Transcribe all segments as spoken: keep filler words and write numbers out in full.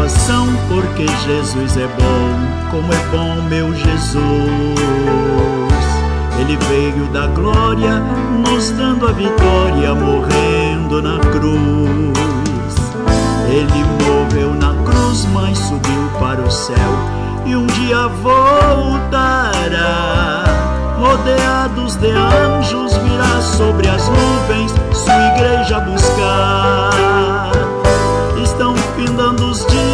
salvação, porque Jesus é bom, como é bom meu Jesus. Ele veio da glória, nos dando a vitória, morrendo na cruz. Ele morreu na cruz, mas subiu para o céu, e um dia voltará. Rodeados de anjos, virá sobre as nuvens sua igreja buscar. Estão findando os dias,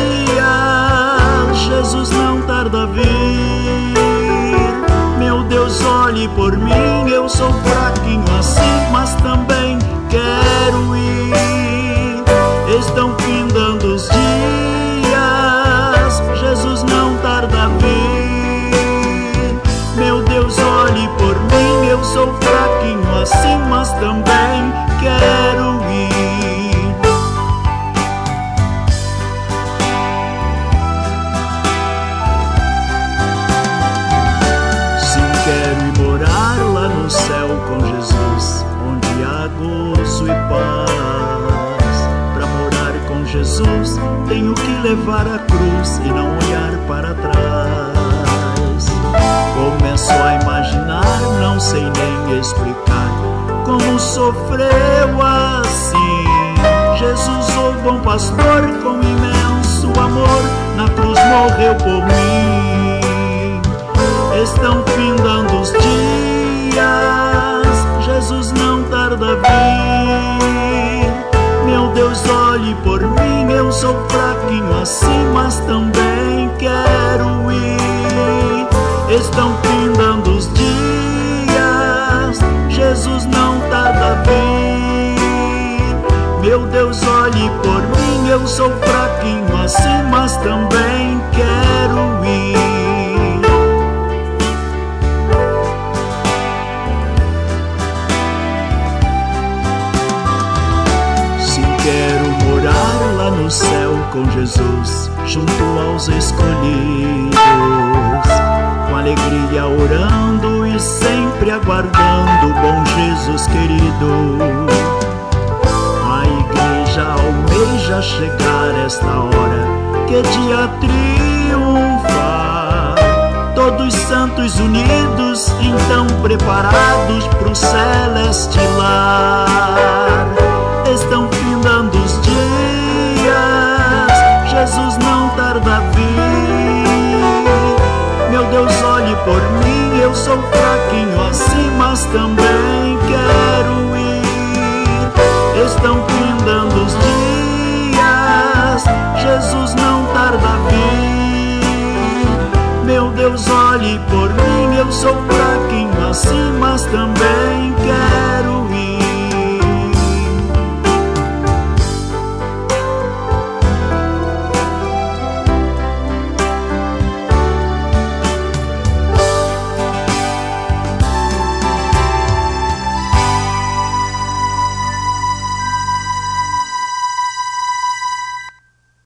Jesus não tarda a vir. Meu Deus, olhe por mim, eu sou fraquinho assim, mas também quero ir. Estão findando os dias, Jesus não tarda a vir. Meu Deus, olhe por mim, eu sou fraquinho assim, mas também quero ir. Sim, quero ir morar lá no céu com Jesus, onde há gozo e paz. Para morar com Jesus, tenho que levar a cruz e não olhar para trás. Começo a imaginar, não sei nem explicar como sofreu assim. Jesus, o bom pastor, com imenso amor, na cruz morreu por mim. Estão findando os dias, Jesus não tarda a vir. Meu Deus, olhe por mim, eu sou fraquinho assim, mas também quero ir. Estão findando os dias, Jesus não tarda a vir. Meu Deus, olhe por mim, eu sou fraquinho assim, mas também quero ir. Sim, quero morar lá no céu com Jesus, junto aos escolhidos, com alegria orando e sempre aguardando o bom Jesus querido. A igreja almeja chegar esta hora, que dia triunfar. Todos santos unidos, então preparados pro celeste lar. Estão findando os dias, Jesus não tarda a vir. Meu Deus, olhe por mim, eu sou fraquinho assim, mas também quero ir. Estão findando os dias, Jesus não tarda a vir. Meu Deus, olhe por mim, eu sou fraquinho assim, mas também quero ir.